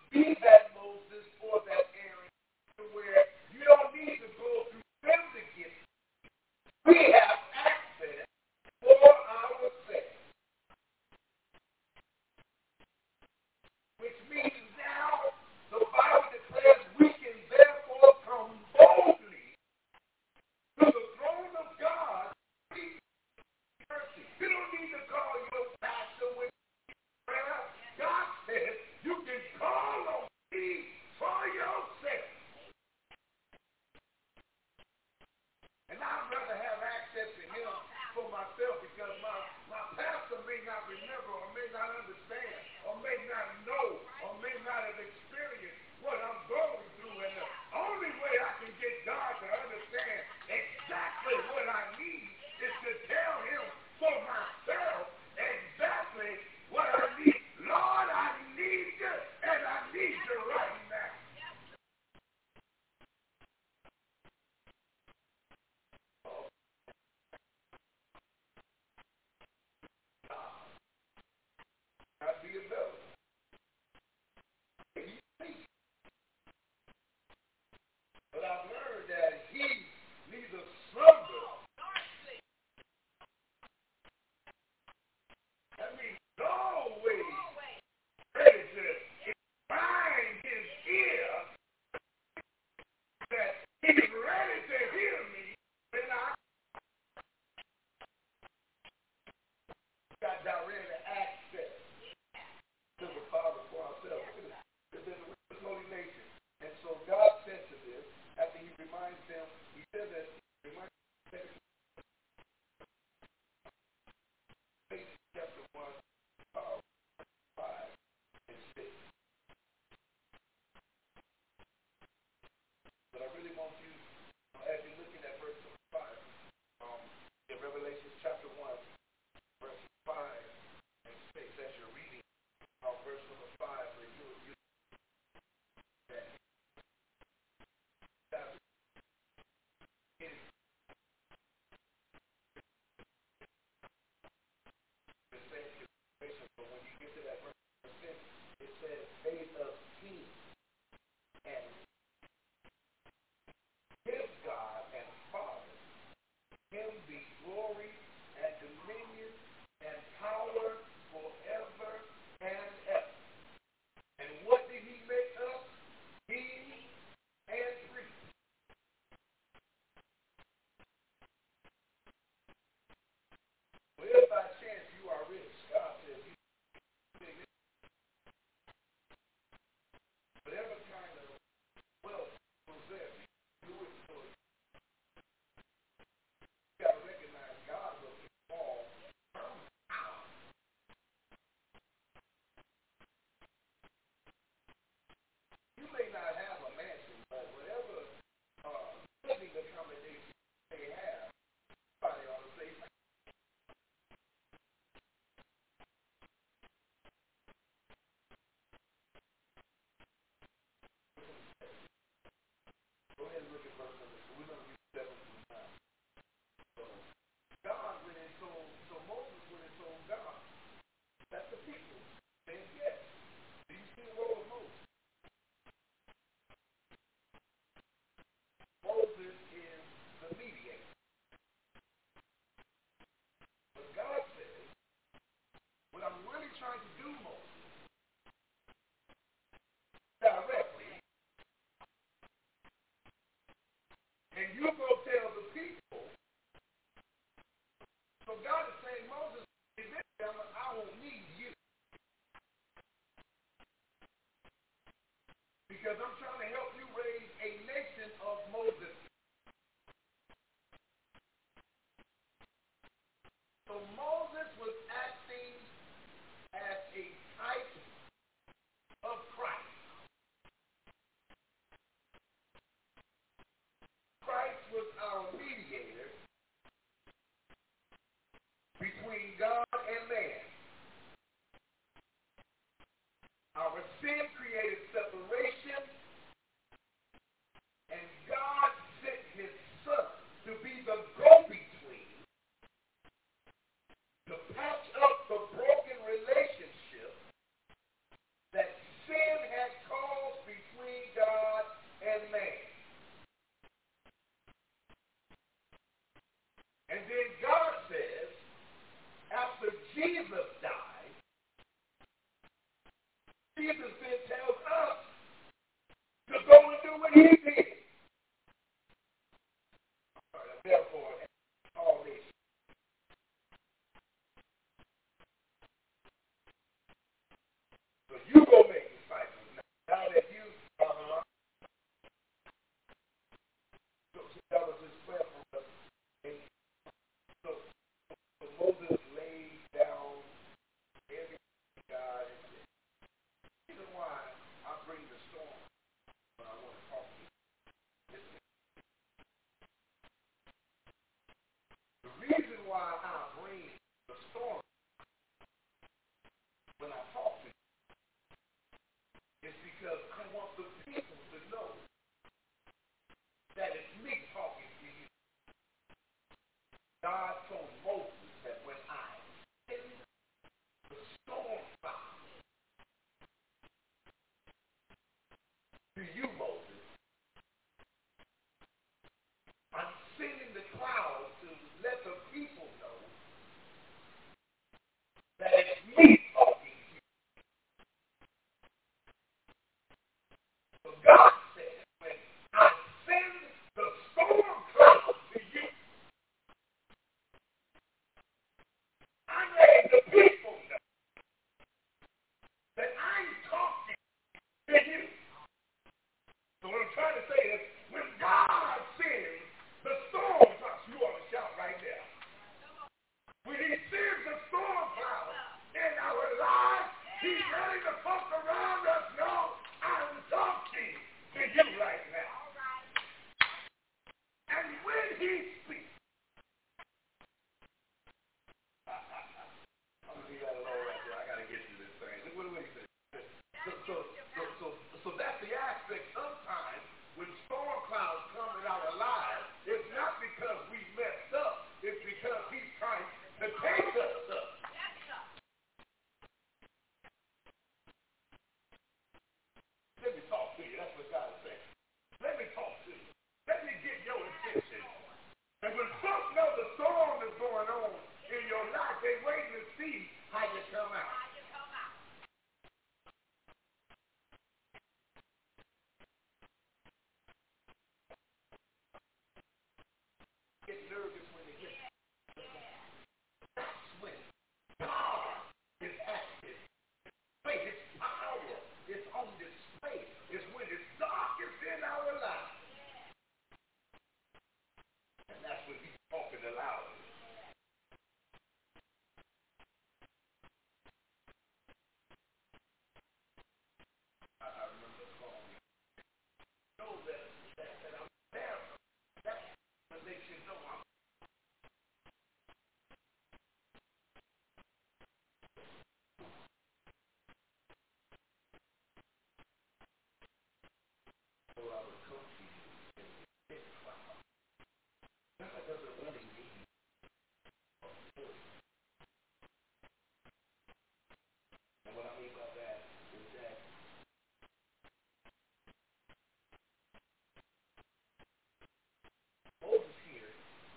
be that Moses or that Aaron, where you don't need to go through them to get it. We have access for ourselves. Which means now the Bible declares we can therefore come boldly to the throne of God. Mercy. You don't need to call your pastor with prayer. God says you can call on me for yourself. And I'd rather have access to him for myself because my pastor may not remember or may not understand or may not know or may not have experienced what I'm going through. And the only way I can get God to understand exactly what I need is to tell him for myself exactly what I need. Lord, I need you, and I need you right now. God be available. But I've learned that he neither slumbers. That means always ready to incline his ear that he's ready to hear me when I got direct access to the Father for ourselves. Look at this. This is a holy nation. And so God said to this, after he reminds them, he said that, reminds them, chapter 1, 5 and 6. But I really want you, as you're looking at verse 5, in Revelation chapter 1, verse 5 and 6, as you're reading verse number 5, where you that is the same situation. But when you get to that verse 6, it says, they of King and his God and Father, him be glory and dominion and power forever and ever. And what did he make us? King and priest. Well, if by chance you are rich, God says you whatever kind of wealth possess, do it for you. You got to recognize God will perform. You may not have a mansion, but whatever living accommodation they have, somebody ought to say, go ahead and look at verse number 2. We're going to read 7 through 9. So God went and told, so Moses went and told God, that's the people, saying yes. Do you see the role of Moses? Moses is the mediator. But God says, what I'm really trying to do, Moses, directly, and you go tell the people. So God is saying, Moses, I won't need you. Because I'm trying to help you raise a nation of Moses. So Moses was acting as a type of Christ. Christ was our mediator between God and man. Our sin created separation, and God tells us to go and do what he did. Therefore, all this. So you go make disciples now. Now that you so that was his prayer for us. And so Moses laid down everything to God and said, the reason why I bring the storm when I want to talk to you. Listen, the reason why I bring the storm when I talk to you is because I want the people to know that it's me talking to you. God told Moses that when I send the storm cloud to you, Moses, I'm sending the cloud to let the people know that it's me talking to you. So God said, when I send the storm cloud to you, I'm letting the people know that I'm talking to you. So what I'm trying to say is, when God sends the storm cloud, you ought to shout right there. When he sends the storm cloud in our lives, he's letting the folks around us know I'm talking to you right now. And when he speaks, I'm going to leave that alone right there. I got to get to this thing. Look what he said. So that's the aspect sometimes when storm clouds come in our lives, it's not because we messed up. It's because he's trying to take us up. Let me talk to you. That's what God is saying. Let me talk to you. Let me get your attention. And when folks know the storm is going on in your life, they're waiting to see how you come out. Get nervous when they get that's when God is active. His power is on display. It's when it's darkest in our lives. And that's when he's talking aloud. I remember the song. Know that I'm there. That's what makes you know I'm coaching you. That doesn't really mean. And what I mean by that is that Moses here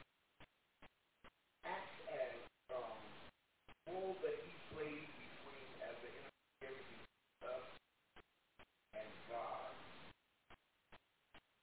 acts as role that he plays between as the intermediary between us and God.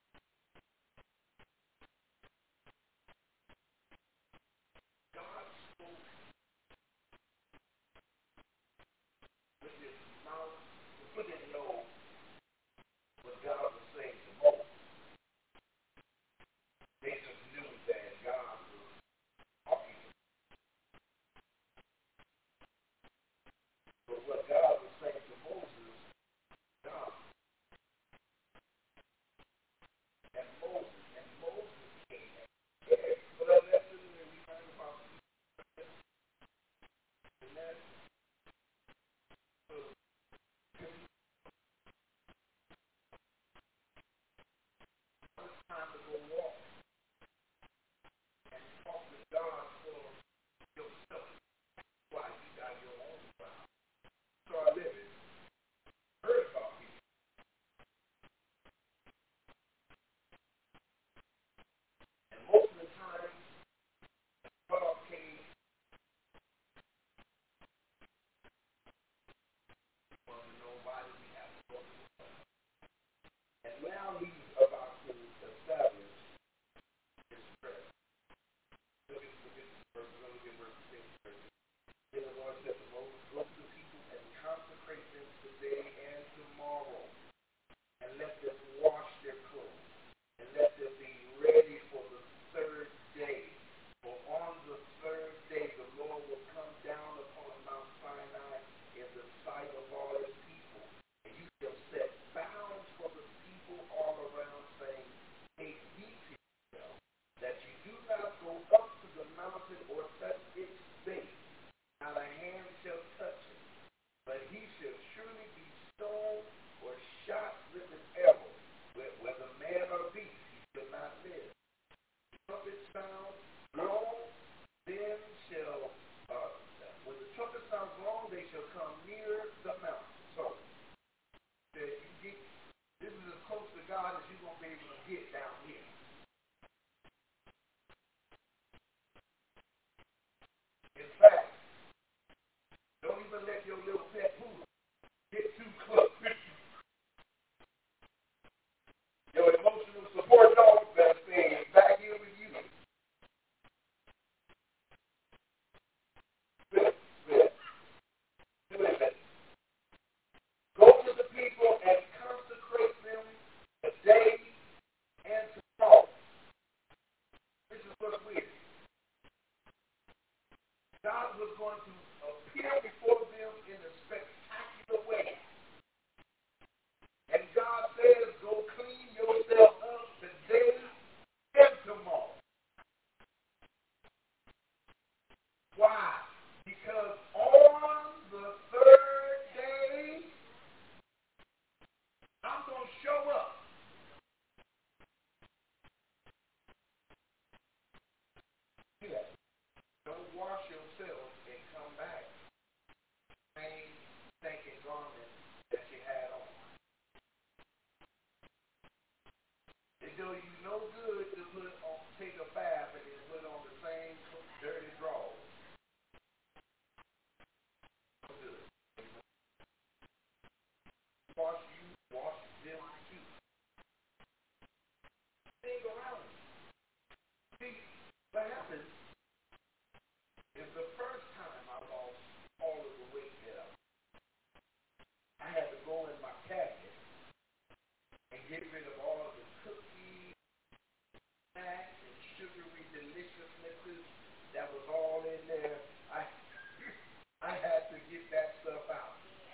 get rid of all of the cookies, snacks, and sugary deliciousnesses that was all in there. I had to get that stuff out.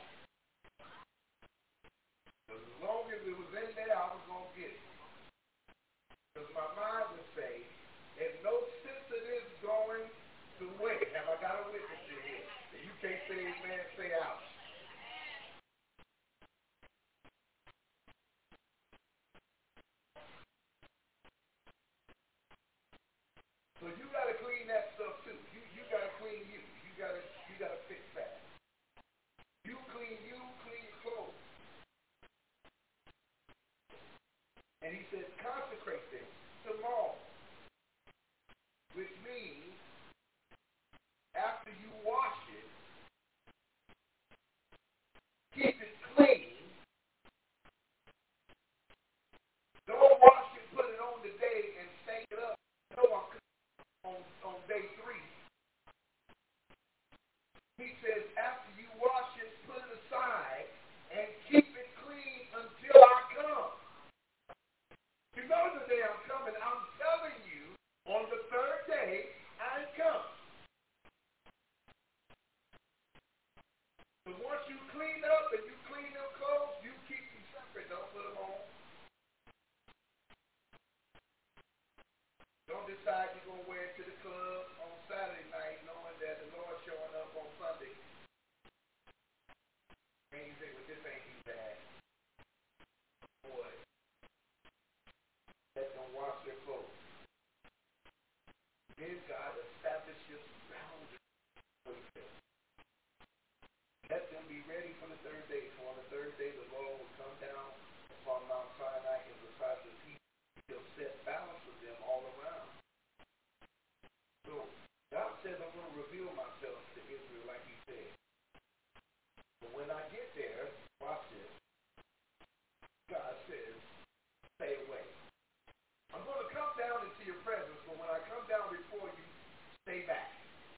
As long as it was in there, I was going to get it. Because my mind would say, if no sense of this going to win, have I got a witness in here? And you can't say amen, say out. So you got to clean that stuff too. You got to clean you. You got to fix that. You, clean your clothes. And he says, consecrate them tomorrow, which means after you wash it, keep it clean. Don't wash it, put it on today, and stank it up. No, I'm on day 3. He says, after you wash it, put it aside, and keep it clean until I come. You know the day I'm coming. I'm telling you, on the 3rd day, I come. So once you clean up and you clean them clothes, you keep them separate. Don't put them on. Don't decide you're going to wear it to the club on Saturday night knowing that the Lord's showing up on Sunday. And you think, well, this ain't too bad. Boy, let them wash their clothes. Then God establishes boundaries for them. Let them be ready for the 3rd day. So on the 3rd day, the Lord will come down upon Mount Sinai and beside the people. He'll set balance with them all around. So God says, I'm going to reveal myself to Israel like he said. But when I get there, watch this. God says, stay away. I'm going to come down into your presence, but when I come down before you, stay back.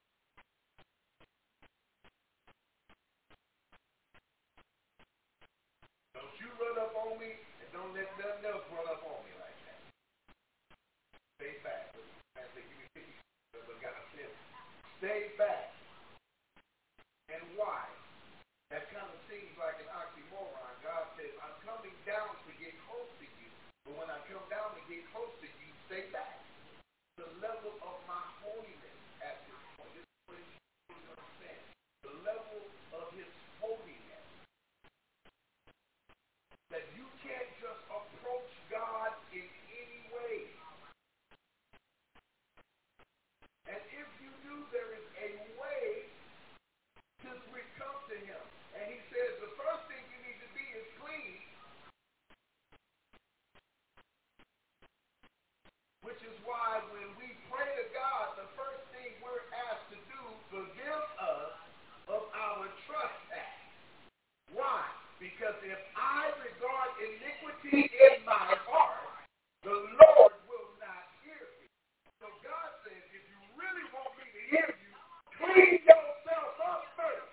Don't you run up on me, and don't let nothing else run up on me like that. Stay back. I say, give me 50, but God says, stay back. And why? That kind of seems like an oxymoron. God says, I'm coming down to get close to you. But when I come down to get close to you, stay back. The level of my holiness at this point. This is what you understand. The level of his holiness. That you can't just approach God in any way. And if you do, there is a way to come to him. And he says the first thing you need to be is clean. Which is why when we pray to God, the first thing we're asked to do, forgive us of our trespass. Why? Because if I regard iniquity in my heart, the Lord will not hear me. So God says, if you really want me to hear you, clean yourself up first.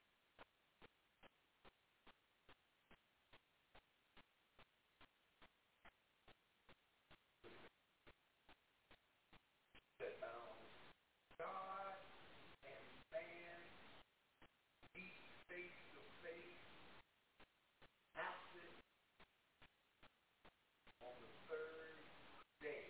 God and man meet face to face, acted on the 3rd day.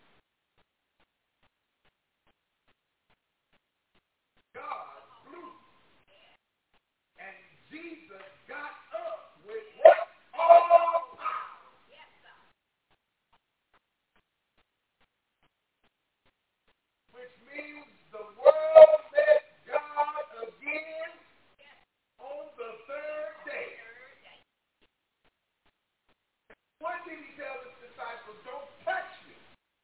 God blew, and Jesus got up with what? All power. Which means the world met God again on the 3rd day. What did he tell his disciples? Don't touch me,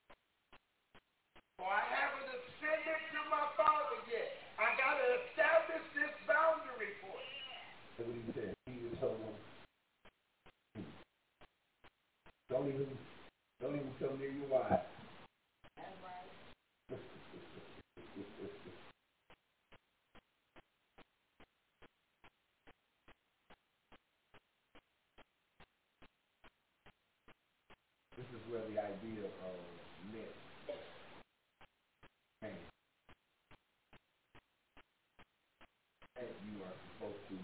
for I haven't ascended to my Father yet. I got to establish this boundary for you. That's what he said. He told them, don't even come near your wife. That's right. This is where the idea of myth came. And you are supposed to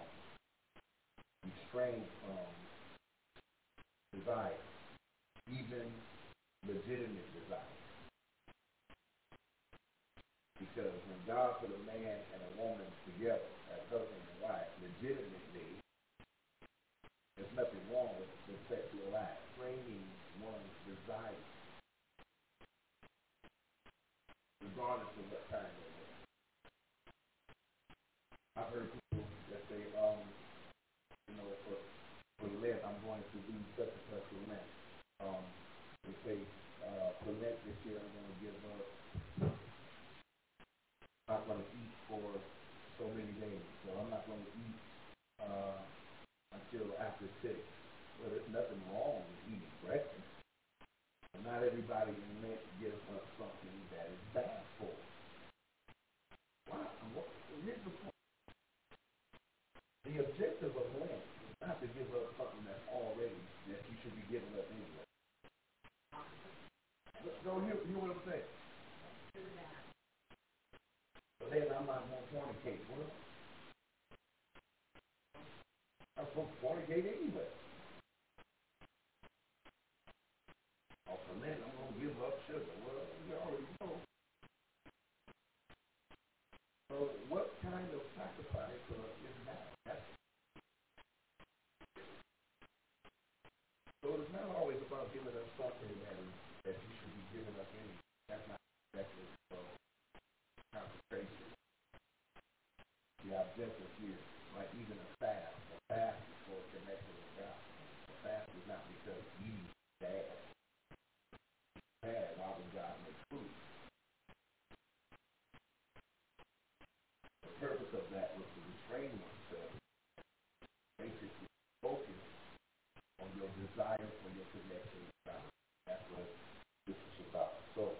restrain from desire, even legitimate desire. Because when God put a man and a woman together as husband and wife, legitimately, there's nothing wrong with the sexual act, training one's desire, regardless of what kind of it. I've heard people that say, for Lent, I'm going to do such and such for Lent. They say, for Lent this year, I'm going to give up, I'm not going to eat for so many days, so I'm not going to eat until after 6. Well, there's nothing wrong with eating breakfast. But not everybody in Lent gives up something that is bad for them. Wow. Here's the point. The objective of Lent is not to give up something that you should be giving up anyway. So you know what I'm saying? So then I'm not going to fornicate. Well, I'm supposed to fornicate anyway. Oh, for Lent, I'm going to give up sugar. Well, you already know. So what kind of sacrifice is that? So it's not always about giving up something that you should be giving up anyway. That's not exactly concentration. The objective here, like even a fast is for a connection with God. A fast is not because eating bad. Why would God make food? The purpose of that was to restrain oneself, basically focus on your desire for your connection with God. That's what this is about. So,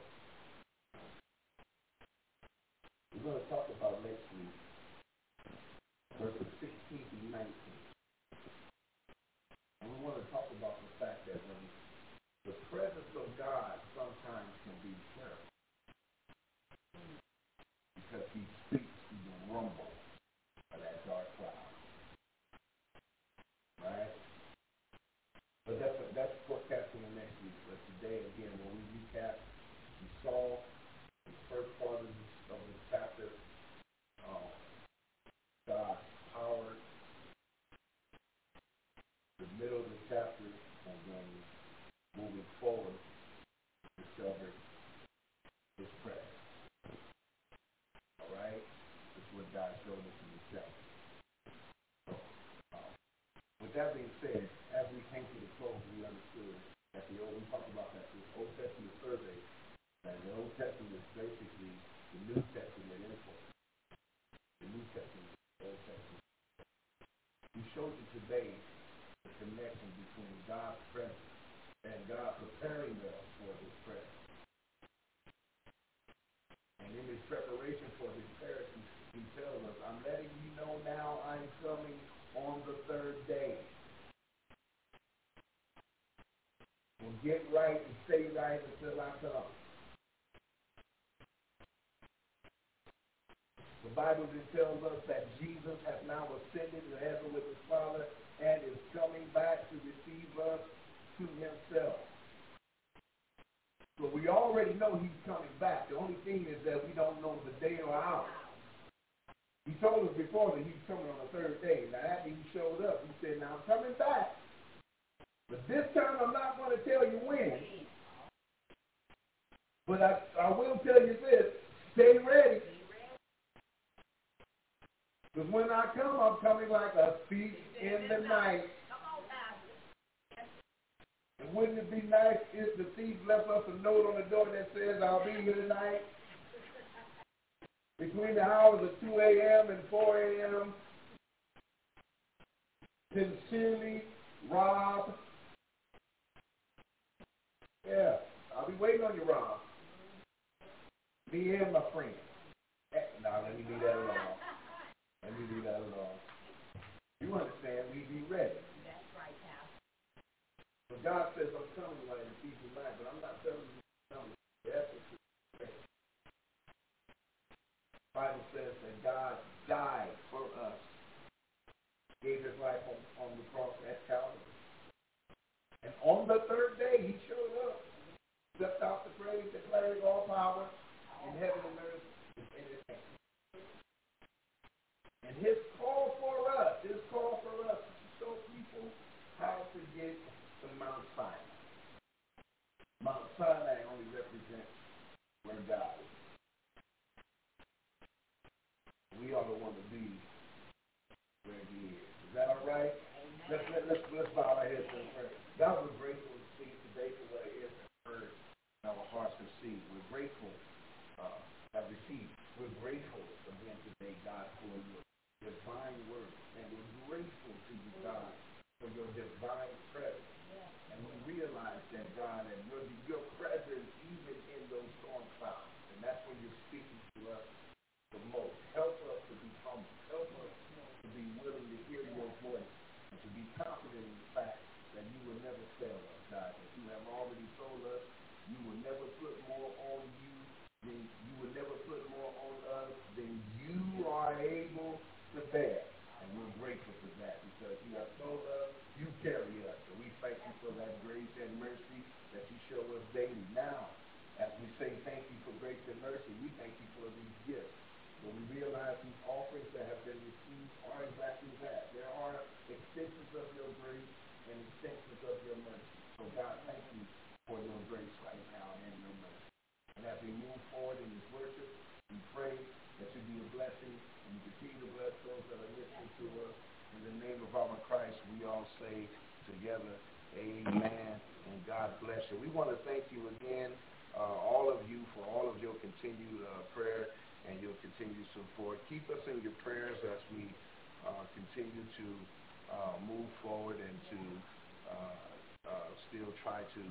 we're going to talk about next week, verses 16 through 19. And we want to talk about the fact that when the presence of God sometimes can be terrible, because he speaks through the rumble of that dark cloud. Right? But that's forecasting the next week. But today, again, when we recap, we saw the first part of this chapter, God's power, the middle of the chapter, and then moving forward, discovered his presence. All right? This is what God showed us in the chapter. So, with that being said, as we came to the close, we understood that we talked about that this Old Testament survey, that the Old Testament is basically the New Testament influence. The New Testament, the Old Testament. We showed you today the connection between God's presence and God preparing us for his presence. And in his preparation for his presence, he tells us, I'm letting you know now I'm coming on the 3rd day. Well, get right and stay right until I come. The Bible then tells us that Jesus has now ascended to heaven with his Father and is coming back to receive us to himself. So we already know he's coming back. The only thing is that we don't know the day or hour. He told us before that he's coming on the 3rd day. Now after he showed up, he said, now I'm coming back. But this time I'm not going to tell you when. But I will tell you this. Stay ready. Because when I come, I'm coming like a thief in the night. And wouldn't it be nice if the thief left us a note on the door that says, I'll be here tonight? Between the hours of 2 a.m. and 4 a.m. Sincerely, Rob. Yeah, I'll be waiting on you, Rob. Me and my friend. Now, let me leave that alone. Let me leave that alone. You understand, we be ready. That's right, Pastor. So But God says, I'm coming like in Ephesians 9, but I'm not telling you to come. That's what the Bible says that God died for us, gave his life on the cross at Calvary. And on the third day, he showed up, stepped out the grave, declared all power in heaven and earth in his hand. And his call for us is to show people how to get to Mount Sinai. Mount Sinai only represents where God is. We ought to want to be where he is. Is that all right? Let's bow our heads and pray. God, we're grateful to see today for what it is and heard in our hearts receive. We're grateful have received. We're grateful again today, God, for your divine word. And we're grateful to you, God, for your divine presence. And we realize that, God, and your presence even in those storm clouds. And that's when you're speaking to us the most. Help us to be humble. Help us to be willing to hear your voice and to be confident in the fact that you will never fail us, God. That you have already told us you will never put more on you than you will never put more on us than you are able to bear. And we're grateful for that because you have told us you carry us. So we thank you for that grace and mercy that you show us daily. Now, as we say thank you for grace and mercy, we thank you for these gifts. When we realize these offerings that have been received are exactly that. There are extensions of your grace and extensions of your mercy. So God, thank you for your grace right now and your mercy. And as we move forward in this worship, we pray that you be a blessing and you continue to bless those that are listening to us. In the name of our Christ, we all say together, amen, and God bless you. We want to thank you again, all of you, for all of your continued prayer and your continued support. Keep us in your prayers as we continue to move forward and to still try to,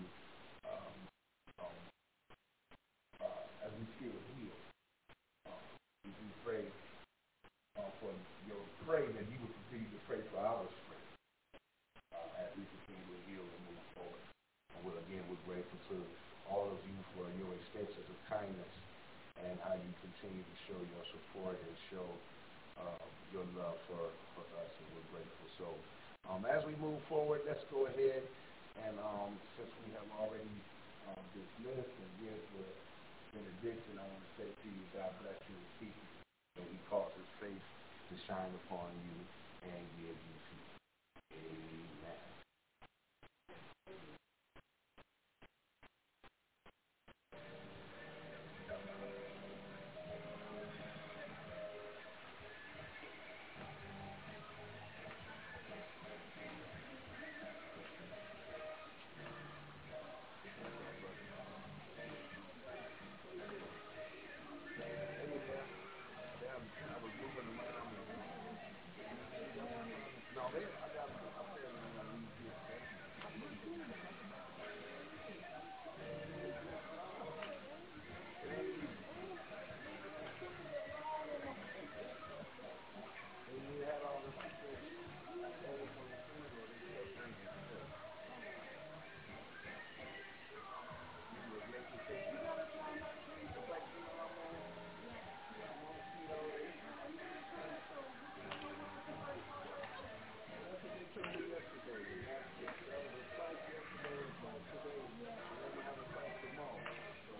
as we still heal, we pray for your pray that you would continue to pray for our strength as we continue to heal and move forward. And we're grateful to all of you for your extensions of kindness and how you continue to show your support and show your love for us, and we're grateful. So as we move forward, let's go ahead and since we have already dismissed and give the benediction, I want to say to you, God bless you and keep you, and he calls his face to shine upon you and give you peace. Amen. I was moving around. No, I got I said I'm going to leave here. It ain't easy. And you had all the people staying for the funeral, they kept thinking, you was making sure you got a time up here. It's like, I'm on keto. That's what they told me yesterday. That was a spike yesterday, a spike today, and then we'll have a spike tomorrow. So,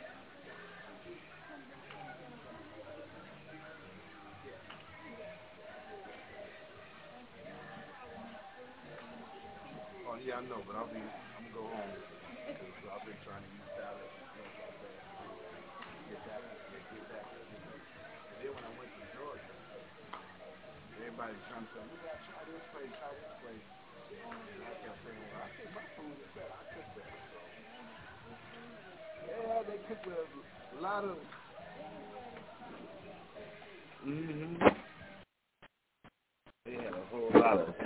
oh yeah, I know, but I'm gonna go home because I've been trying to use tablets and stuff like that. Get back. And then when I went to Georgia, everybody's trying to say, you gotta try this place. And I kept saying, well, I think my food is better. I cook better. So. Yeah, they cook with a lot of. They had a whole lot of.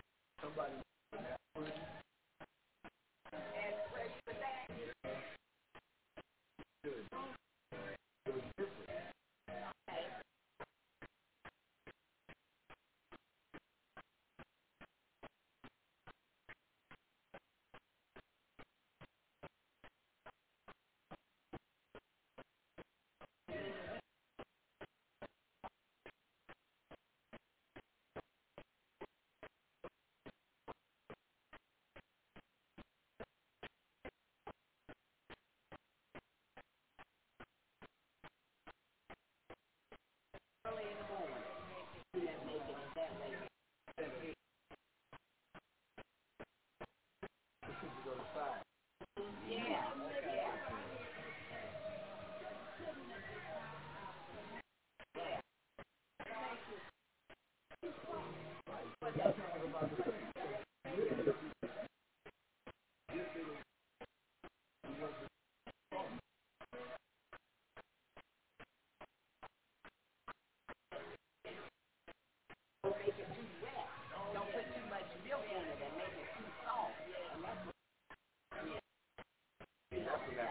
Somebody.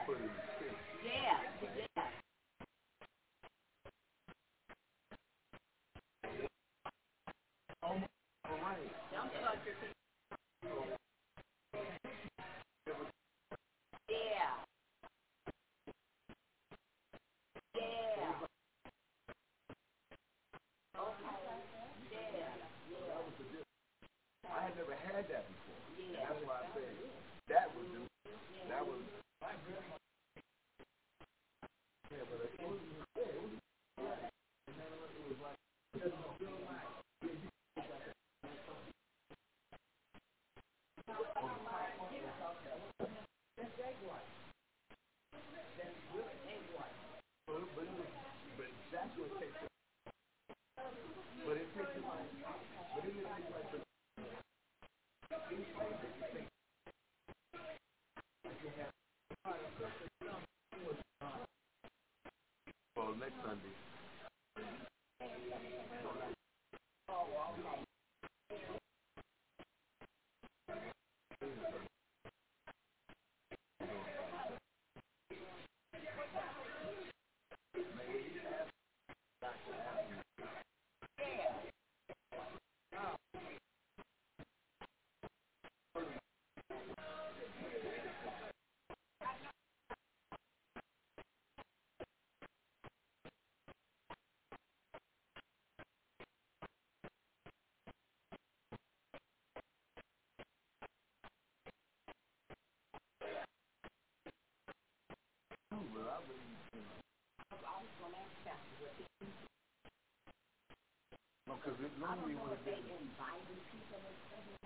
Yeah. Yeah. Yeah. I had never had that before. And that's why I said that was new. That was well next Sunday. Because normally when